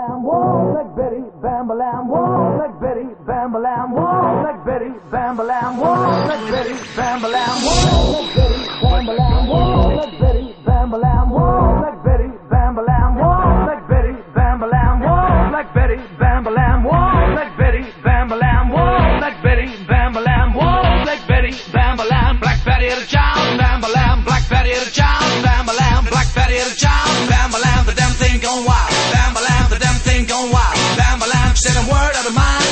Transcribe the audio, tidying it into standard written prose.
Bam-a-lam, whoa, like Betty, Bam-a-lam, whoa, like Betty, Bam-a-lam, whoa, like Betty, Bam-a-lam, whoa, like Betty, Bam-a-lam, whoa, like Betty, Bam-a-lam, whoa, like Betty, Bam-a-lam, whoa, like Betty, Bam-a-lam, whoa, like Betty, Bam-a-lam, whoa, like Betty, Bam-a-lam, whoa, like Betty, Bam-a-lam, whoa, like Betty, Bam-a-lam, whoa, like Betty, Bam-a-lam, Black Betty at a child, Bam-a-lam, Black Betty at a child, Bam-a-lam, Black Betty at a child, Bam-a-lam, the damn thing gone wild, Bam-a-lam, the damn thing gone wild, Bam-a-lam, said a word out of mine.